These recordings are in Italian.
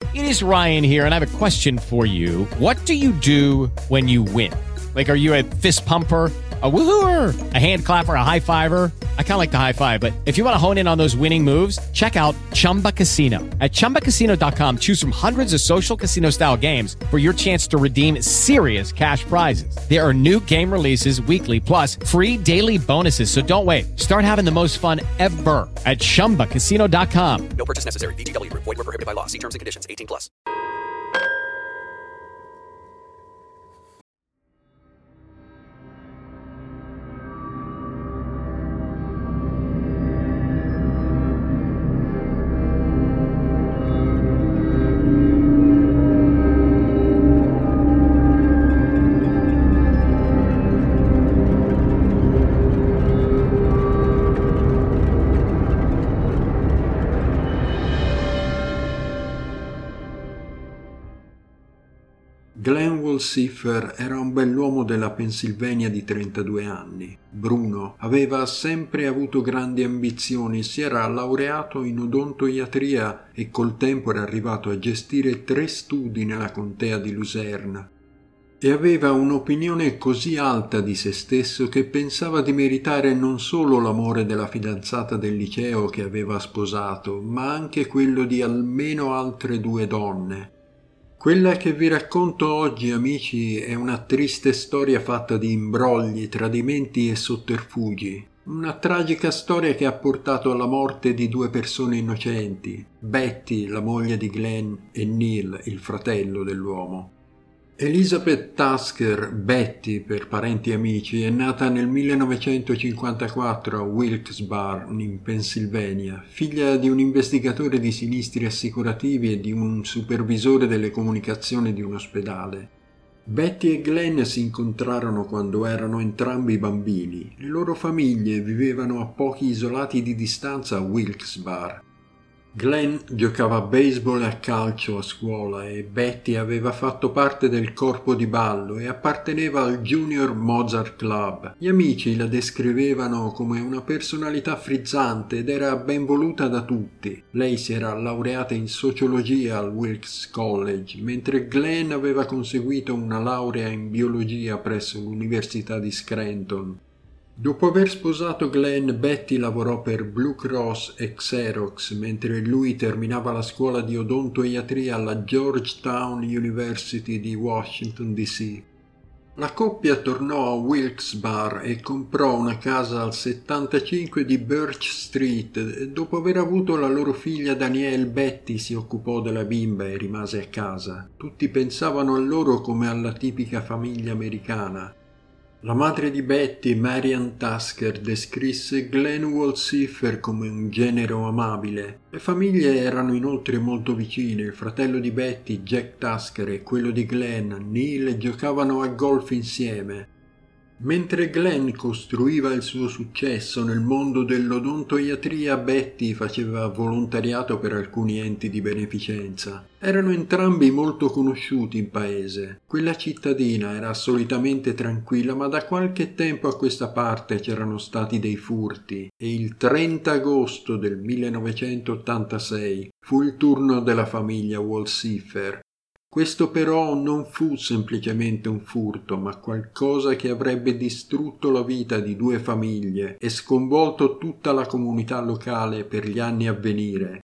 It is Ryan here, and I have a question for you. What do you do when you win? Like, are you a fist pumper, a woohooer, a hand clapper, a high fiver? I kind of like the high five, but if you want to hone in on those winning moves, check out Chumba Casino. At ChumbaCasino.com, choose from hundreds of social casino style games for your chance to redeem serious cash prizes. There are new game releases weekly, plus free daily bonuses. So don't wait. Start having the most fun ever at ChumbaCasino.com. No purchase necessary. VGW Group. Void where prohibited by law. See terms and conditions. 18+. Glenn Wolciffer era un bell'uomo della Pennsylvania di 32 anni. Bruno aveva sempre avuto grandi ambizioni, si era laureato in odontoiatria e col tempo era arrivato a gestire 3 studi nella contea di Luserna. E aveva un'opinione così alta di se stesso che pensava di meritare non solo l'amore della fidanzata del liceo che aveva sposato, ma anche quello di almeno altre 2 donne. Quella che vi racconto oggi, amici, è una triste storia fatta di imbrogli, tradimenti e sotterfugi. Una tragica storia che ha portato alla morte di 2 persone innocenti, Betty, la moglie di Glenn, e Neil, il fratello dell'uomo. Elizabeth Tasker, Betty per parenti e amici, è nata nel 1954 a Wilkes-Barre, in Pennsylvania, figlia di un investigatore di sinistri assicurativi e di un supervisore delle comunicazioni di un ospedale. Betty e Glenn si incontrarono quando erano entrambi bambini. Le loro famiglie vivevano a pochi isolati di distanza a Wilkes-Barre. Glenn giocava a baseball e a calcio a scuola e Betty aveva fatto parte del corpo di ballo e apparteneva al Junior Mozart Club. Gli amici la descrivevano come una personalità frizzante ed era ben voluta da tutti. Lei si era laureata in sociologia al Wilkes College, mentre Glenn aveva conseguito una laurea in biologia presso l'Università di Scranton. Dopo aver sposato Glenn, Betty lavorò per Blue Cross e Xerox, mentre lui terminava la scuola di odontoiatria alla Georgetown University di Washington, D.C. La coppia tornò a Wilkes-Barre e comprò una casa al 75 di Birch Street e dopo aver avuto la loro figlia Danielle, Betty si occupò della bimba e rimase a casa. Tutti pensavano a loro come alla tipica famiglia americana. La madre di Betty, Marian Tasker, descrisse Glenn Wolciffer come un genero amabile. Le famiglie erano inoltre molto vicine. Il fratello di Betty, Jack Tasker, e quello di Glenn, Neil, giocavano a golf insieme. Mentre Glenn costruiva il suo successo nel mondo dell'odontoiatria, Betty faceva volontariato per alcuni enti di beneficenza. Erano entrambi molto conosciuti in paese. Quella cittadina era solitamente tranquilla, ma da qualche tempo a questa parte c'erano stati dei furti e il 30 agosto del 1986 fu il turno della famiglia Wolciffer. Questo però non fu semplicemente un furto, ma qualcosa che avrebbe distrutto la vita di 2 famiglie e sconvolto tutta la comunità locale per gli anni a venire.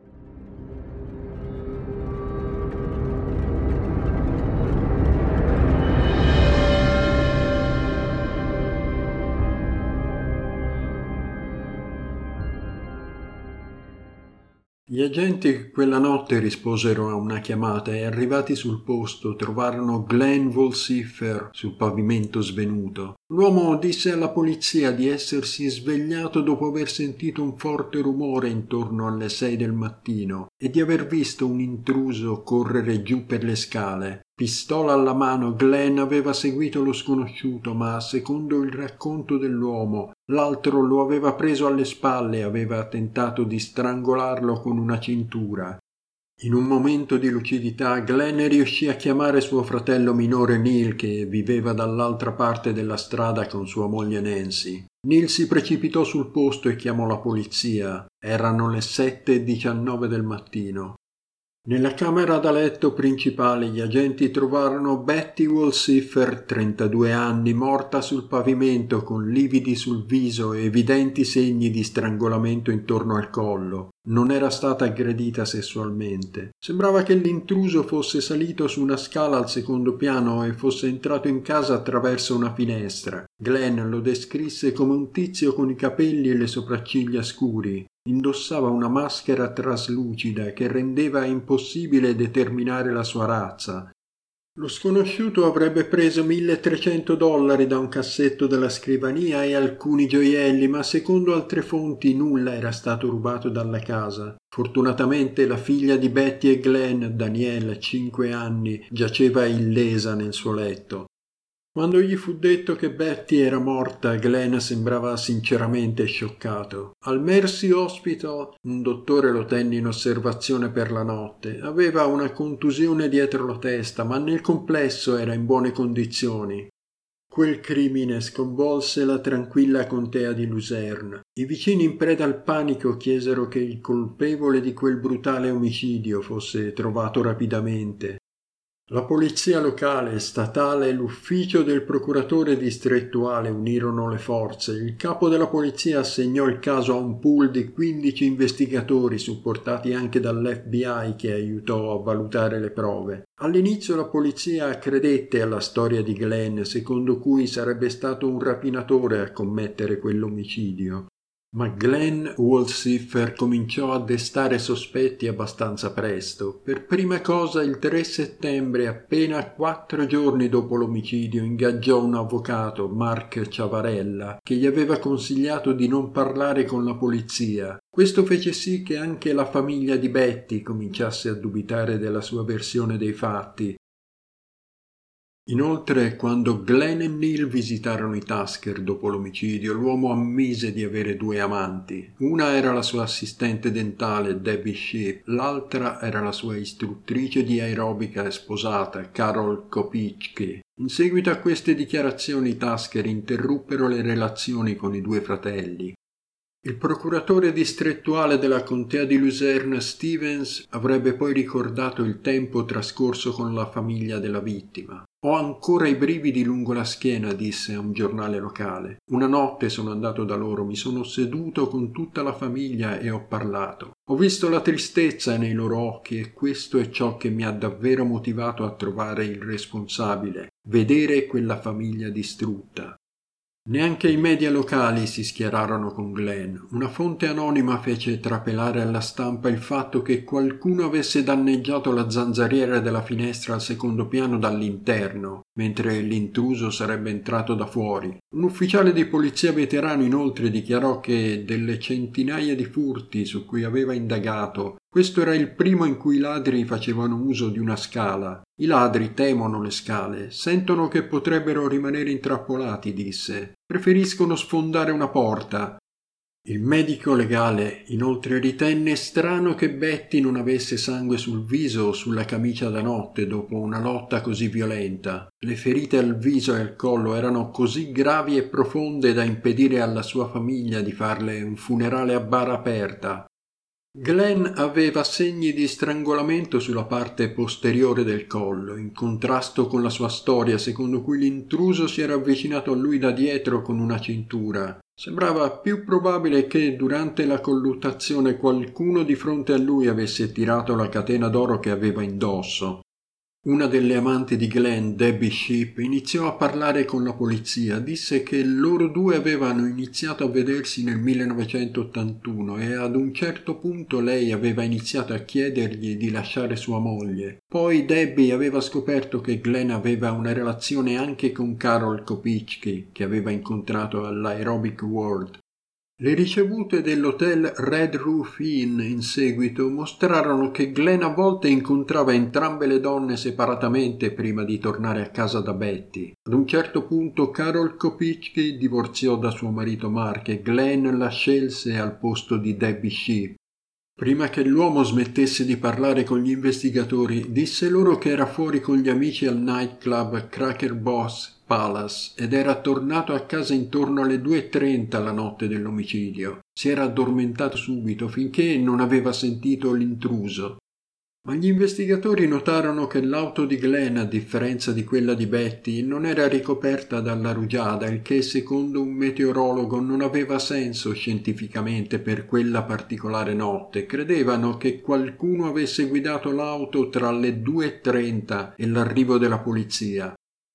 Gli agenti quella notte risposero a una chiamata e arrivati sul posto trovarono Glenn Wolciffer sul pavimento svenuto. L'uomo disse alla polizia di essersi svegliato dopo aver sentito un forte rumore intorno alle 6 del mattino e di aver visto un intruso correre giù per le scale. Pistola alla mano, Glenn aveva seguito lo sconosciuto, ma secondo il racconto dell'uomo, l'altro lo aveva preso alle spalle e aveva tentato di strangolarlo con una cintura. In un momento di lucidità, Glenn riuscì a chiamare suo fratello minore Neil, che viveva dall'altra parte della strada con sua moglie Nancy. Neil si precipitò sul posto e chiamò la polizia. Erano le 7:19 del mattino. Nella camera da letto principale gli agenti trovarono Betty Wolsiffer, 32 anni, morta sul pavimento con lividi sul viso e evidenti segni di strangolamento intorno al collo. Non era stata aggredita sessualmente. Sembrava che l'intruso fosse salito su una scala al secondo piano e fosse entrato in casa attraverso una finestra. Glenn lo descrisse come un tizio con i capelli e le sopracciglia scuri. Indossava una maschera traslucida che rendeva impossibile determinare la sua razza. Lo sconosciuto avrebbe preso $1.300 da un cassetto della scrivania e alcuni gioielli, ma secondo altre fonti nulla era stato rubato dalla casa. Fortunatamente la figlia di Betty e Glenn, Danielle, 5 anni, giaceva illesa nel suo letto. Quando gli fu detto che Betty era morta, Glenn sembrava sinceramente scioccato. Al Mercy Hospital un dottore lo tenne in osservazione per la notte. Aveva una contusione dietro la testa, ma nel complesso era in buone condizioni. Quel crimine sconvolse la tranquilla contea di Luzerne. I vicini in preda al panico chiesero che il colpevole di quel brutale omicidio fosse trovato rapidamente. La polizia locale, statale e l'ufficio del procuratore distrettuale unirono le forze. Il capo della polizia assegnò il caso a un pool di 15 investigatori supportati anche dall'FBI che aiutò a valutare le prove. All'inizio la polizia credette alla storia di Glenn, secondo cui sarebbe stato un rapinatore a commettere quell'omicidio. Ma Glenn Wolsiffer cominciò a destare sospetti abbastanza presto. Per prima cosa, il 3 settembre, appena 4 giorni dopo l'omicidio, ingaggiò un avvocato, Mark Ciavarella, che gli aveva consigliato di non parlare con la polizia. Questo fece sì che anche la famiglia di Betty cominciasse a dubitare della sua versione dei fatti. Inoltre, quando Glenn e Neil visitarono i Tusker dopo l'omicidio, l'uomo ammise di avere 2 amanti. Una era la sua assistente dentale, Debbie Sheep, l'altra era la sua istruttrice di aerobica sposata, Carol Kopicki. In seguito a queste dichiarazioni, i Tusker interruppero le relazioni con i 2 fratelli. Il procuratore distrettuale della contea di Luzerne, Stevens, avrebbe poi ricordato il tempo trascorso con la famiglia della vittima. «Ho ancora i brividi lungo la schiena», disse a un giornale locale. «Una notte sono andato da loro, mi sono seduto con tutta la famiglia e ho parlato. Ho visto la tristezza nei loro occhi e questo è ciò che mi ha davvero motivato a trovare il responsabile, vedere quella famiglia distrutta». Neanche i media locali si schierarono con Glenn. Una fonte anonima fece trapelare alla stampa il fatto che qualcuno avesse danneggiato la zanzariera della finestra al secondo piano dall'interno, mentre l'intruso sarebbe entrato da fuori. Un ufficiale di polizia veterano inoltre dichiarò che delle centinaia di furti su cui aveva indagato, questo era il primo in cui i ladri facevano uso di una scala. I ladri temono le scale, sentono che potrebbero rimanere intrappolati, disse. Preferiscono sfondare una porta. Il medico legale inoltre ritenne strano che Betty non avesse sangue sul viso o sulla camicia da notte dopo una lotta così violenta. Le ferite al viso e al collo erano così gravi e profonde da impedire alla sua famiglia di farle un funerale a bara aperta. Glenn aveva segni di strangolamento sulla parte posteriore del collo, in contrasto con la sua storia secondo cui l'intruso si era avvicinato a lui da dietro con una cintura. Sembrava più probabile che durante la colluttazione qualcuno di fronte a lui avesse tirato la catena d'oro che aveva indosso. Una delle amanti di Glenn, Debbie Sheep, iniziò a parlare con la polizia. Disse che loro 2 avevano iniziato a vedersi nel 1981 e ad un certo punto lei aveva iniziato a chiedergli di lasciare sua moglie. Poi Debbie aveva scoperto che Glenn aveva una relazione anche con Carol Kopicki, che aveva incontrato all'Aerobic World. Le ricevute dell'hotel Red Roof Inn in seguito mostrarono che Glenn a volte incontrava entrambe le donne separatamente prima di tornare a casa da Betty. Ad un certo punto Carol Kopicki divorziò da suo marito Mark e Glenn la scelse al posto di Debbie Sheep. Prima che l'uomo smettesse di parlare con gli investigatori, disse loro che era fuori con gli amici al nightclub Cracker Boss Palace ed era tornato a casa intorno alle 2:30 la notte dell'omicidio. Si era addormentato subito finché non aveva sentito l'intruso. Ma gli investigatori notarono che l'auto di Glenn, a differenza di quella di Betty, non era ricoperta dalla rugiada, il che secondo un meteorologo non aveva senso scientificamente per quella particolare notte. Credevano che qualcuno avesse guidato l'auto tra le 2:30 e l'arrivo della polizia.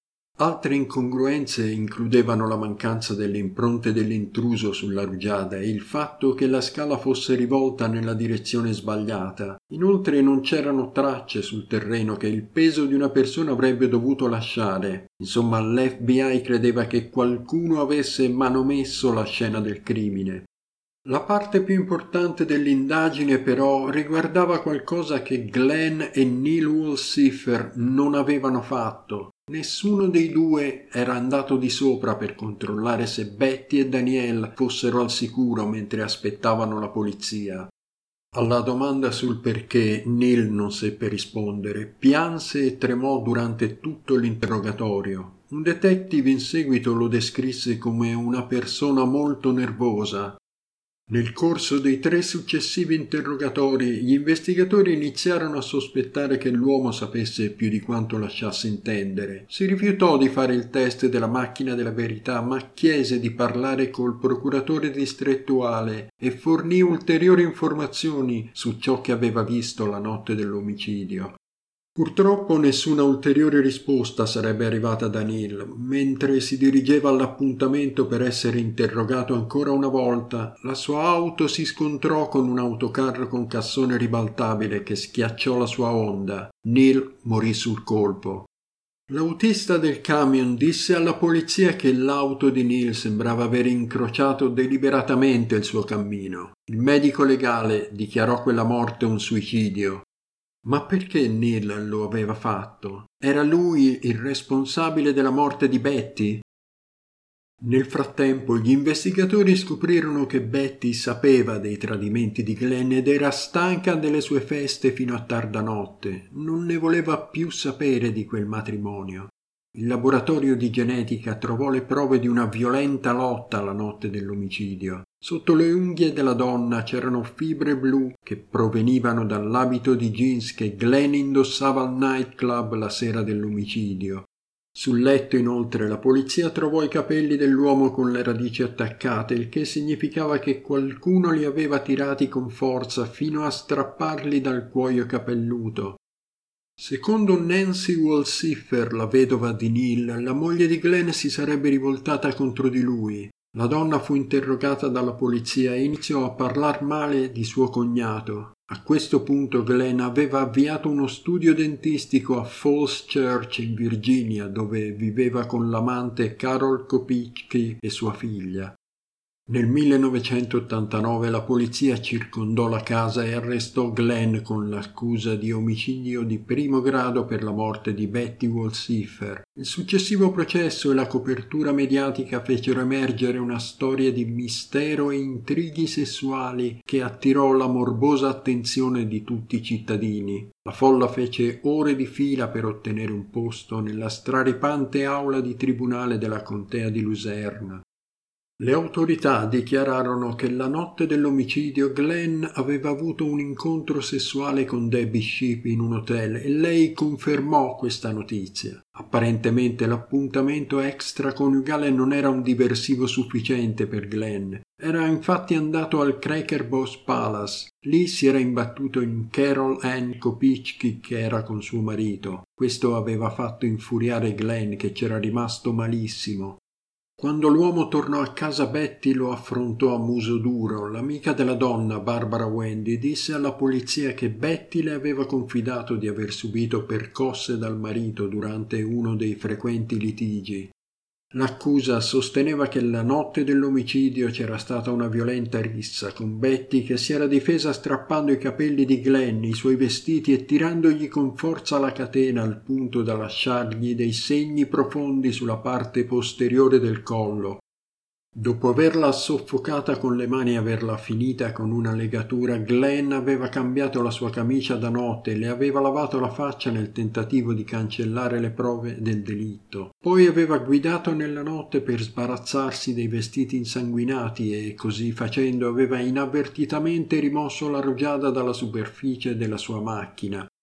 Altre incongruenze includevano la mancanza delle impronte dell'intruso sulla rugiada e il fatto che la scala fosse rivolta nella direzione sbagliata. Inoltre non c'erano tracce sul terreno che il peso di una persona avrebbe dovuto lasciare. Insomma, l'FBI credeva che qualcuno avesse manomesso la scena del crimine. La parte più importante dell'indagine però riguardava qualcosa che Glenn e Neil Wolciffer non avevano fatto. Nessuno dei due era andato di sopra per controllare se Betty e Danielle fossero al sicuro mentre aspettavano la polizia. Alla domanda sul perché Neil non seppe rispondere, pianse e tremò durante tutto l'interrogatorio. Un detective in seguito lo descrisse come una persona molto nervosa. Nel corso dei 3 successivi interrogatori, gli investigatori iniziarono a sospettare che l'uomo sapesse più di quanto lasciasse intendere. Si rifiutò di fare il test della macchina della verità, ma chiese di parlare col procuratore distrettuale e fornì ulteriori informazioni su ciò che aveva visto la notte dell'omicidio. Purtroppo nessuna ulteriore risposta sarebbe arrivata da Neil. Mentre si dirigeva all'appuntamento per essere interrogato ancora una volta, la sua auto si scontrò con un autocarro con cassone ribaltabile che schiacciò la sua Honda. Neil morì sul colpo. L'autista del camion disse alla polizia che l'auto di Neil sembrava aver incrociato deliberatamente il suo cammino. Il medico legale dichiarò quella morte un suicidio. Ma perché Neil lo aveva fatto? Era lui il responsabile della morte di Betty? Nel frattempo gli investigatori scoprirono che Betty sapeva dei tradimenti di Glenn ed era stanca delle sue feste fino a tarda notte. Non ne voleva più sapere di quel matrimonio. Il laboratorio di genetica trovò le prove di una violenta lotta la notte dell'omicidio. Sotto le unghie della donna c'erano fibre blu che provenivano dall'abito di jeans che Glenn indossava al nightclub la sera dell'omicidio. Sul letto inoltre la polizia trovò i capelli dell'uomo con le radici attaccate, il che significava che qualcuno li aveva tirati con forza fino a strapparli dal cuoio capelluto. Secondo Nancy Wolciffer, la vedova di Neil, la moglie di Glenn si sarebbe rivoltata contro di lui. La donna fu interrogata dalla polizia e iniziò a parlar male di suo cognato. A questo punto Glenn aveva avviato uno studio dentistico a Falls Church in Virginia, dove viveva con l'amante Carol Kopicki e sua figlia. Nel 1989 la polizia circondò la casa e arrestò Glenn con l'accusa di omicidio di primo grado per la morte di Betty Wolciffer. Il successivo processo e la copertura mediatica fecero emergere una storia di mistero e intrighi sessuali che attirò la morbosa attenzione di tutti i cittadini. La folla fece ore di fila per ottenere un posto nella straripante aula di tribunale della contea di Luzerne. Le autorità dichiararono che la notte dell'omicidio Glenn aveva avuto un incontro sessuale con Debbie Shipp in un hotel e lei confermò questa notizia. Apparentemente l'appuntamento extraconiugale non era un diversivo sufficiente per Glenn. Era infatti andato al Cracker Boss Palace. Lì si era imbattuto in Carol Ann Kopicki che era con suo marito. Questo aveva fatto infuriare Glenn che c'era rimasto malissimo. Quando l'uomo tornò a casa Betty lo affrontò a muso duro. L'amica della donna, Barbara Wendy, disse alla polizia che Betty le aveva confidato di aver subito percosse dal marito durante uno dei frequenti litigi. L'accusa sosteneva che la notte dell'omicidio c'era stata una violenta rissa con Betty che si era difesa strappando i capelli di Glenn, i suoi vestiti e tirandogli con forza la catena al punto da lasciargli dei segni profondi sulla parte posteriore del collo. Dopo averla soffocata con le mani e averla finita con una legatura, Glenn aveva cambiato la sua camicia da notte e le aveva lavato la faccia nel tentativo di cancellare le prove del delitto. Poi aveva guidato nella notte per sbarazzarsi dei vestiti insanguinati e, così facendo, aveva inavvertitamente rimosso la rugiada dalla superficie della sua macchina.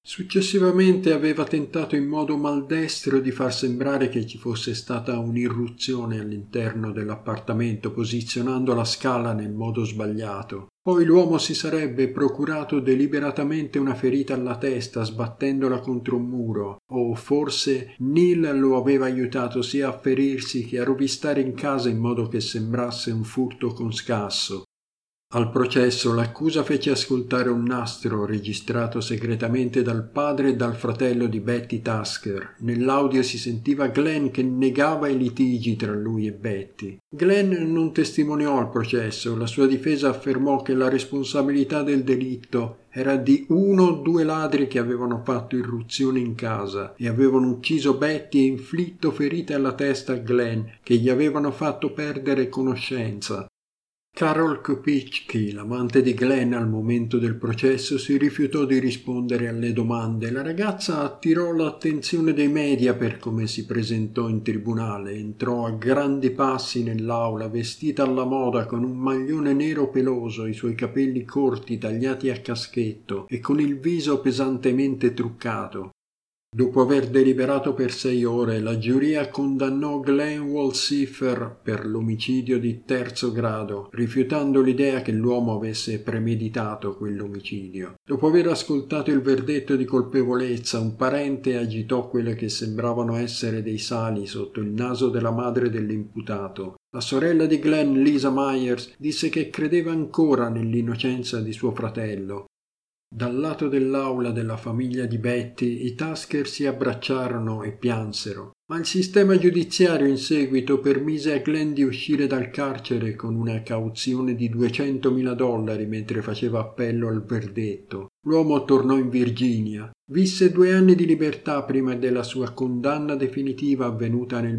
Successivamente aveva tentato in modo maldestro di far sembrare che ci fosse stata un'irruzione all'interno dell'appartamento, posizionando la scala nel modo sbagliato. Poi l'uomo si sarebbe procurato deliberatamente una ferita alla testa sbattendola contro un muro, o forse Neil lo aveva aiutato sia a ferirsi che a rovistare in casa in modo che sembrasse un furto con scasso. Al processo l'accusa fece ascoltare un nastro registrato segretamente dal padre e dal fratello di Betty Tasker. Nell'audio si sentiva Glenn che negava i litigi tra lui e Betty. Glenn non testimoniò al processo. La sua difesa affermò che la responsabilità del delitto era di 1 o 2 ladri che avevano fatto irruzione in casa e avevano ucciso Betty e inflitto ferite alla testa a Glenn che gli avevano fatto perdere conoscenza. Carol Kopicki, l'amante di Glenn al momento del processo, si rifiutò di rispondere alle domande. La ragazza attirò l'attenzione dei media per come si presentò in tribunale. Entrò a grandi passi nell'aula, vestita alla moda con un maglione nero peloso, i suoi capelli corti tagliati a caschetto e con il viso pesantemente truccato. Dopo aver deliberato per 6 ore, la giuria condannò Glenn Wolciffer per l'omicidio di 3° grado, rifiutando l'idea che l'uomo avesse premeditato quell'omicidio. Dopo aver ascoltato il verdetto di colpevolezza, un parente agitò quelle che sembravano essere dei sali sotto il naso della madre dell'imputato. La sorella di Glenn, Lisa Myers, disse che credeva ancora nell'innocenza di suo fratello. Dal lato dell'aula della famiglia di Betty i Tasker si abbracciarono e piansero, ma il sistema giudiziario in seguito permise a Glenn di uscire dal carcere con una cauzione di $200.000 mentre faceva appello al verdetto. L'uomo tornò in Virginia. Visse 2 anni di libertà prima della sua condanna definitiva avvenuta nel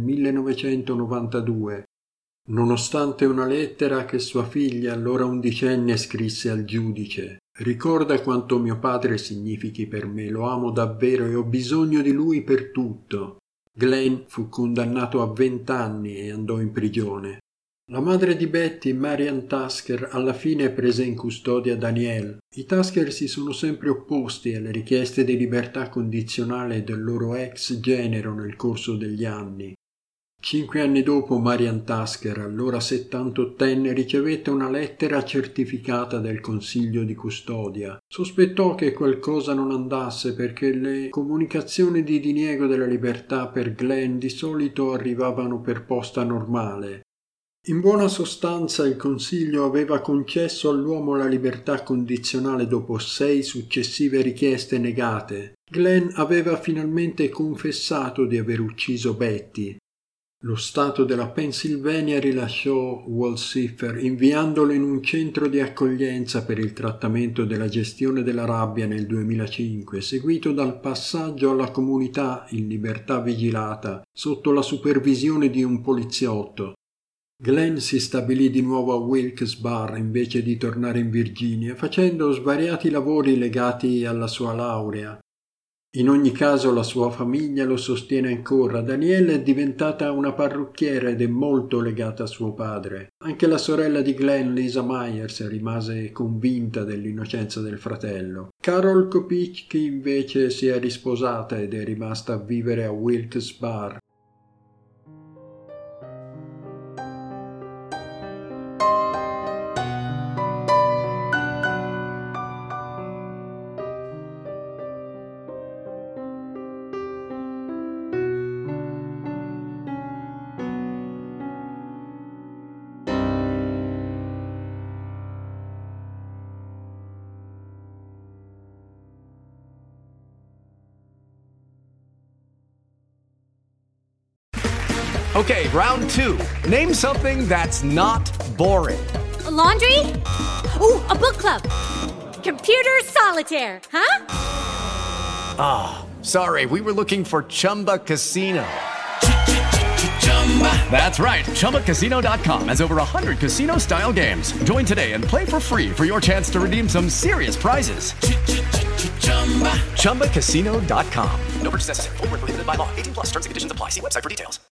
1992. Nonostante una lettera che sua figlia, allora 11enne, scrisse al giudice. Ricorda quanto mio padre significhi per me, lo amo davvero e ho bisogno di lui per tutto. Glenn fu condannato a 20 anni e andò in prigione. La madre di Betty, Marian Tasker, alla fine prese in custodia Danielle. I Tasker si sono sempre opposti alle richieste di libertà condizionale del loro ex genero nel corso degli anni. 5 anni dopo Marian Tasker, allora 78enne, ricevette una lettera certificata del consiglio di custodia. Sospettò che qualcosa non andasse perché le comunicazioni di diniego della libertà per Glenn di solito arrivavano per posta normale. In buona sostanza il consiglio aveva concesso all'uomo la libertà condizionale dopo 6 successive richieste negate. Glenn aveva finalmente confessato di aver ucciso Betty. Lo Stato della Pennsylvania rilasciò Wolciffer inviandolo in un centro di accoglienza per il trattamento della gestione della rabbia nel 2005, seguito dal passaggio alla comunità in libertà vigilata sotto la supervisione di un poliziotto. Glenn si stabilì di nuovo a Wilkes-Barre invece di tornare in Virginia, facendo svariati lavori legati alla sua laurea. In ogni caso la sua famiglia lo sostiene ancora. Danielle è diventata una parrucchiera ed è molto legata a suo padre. Anche la sorella di Glenn, Lisa Myers, rimase convinta dell'innocenza del fratello. Carol Kopicki invece si è risposata ed è rimasta a vivere a Wilkes-Barre. Okay, round 2. Name something that's not boring. A laundry? Ooh, a book club. Computer solitaire, huh? Ah, sorry, we were looking for Chumba Casino. That's right, ChumbaCasino.com has over 100 casino-style games. Join today and play for free for your chance to redeem some serious prizes. ChumbaCasino.com. No purchase necessary. Void where prohibited by law. 18+ terms and conditions apply. See website for details.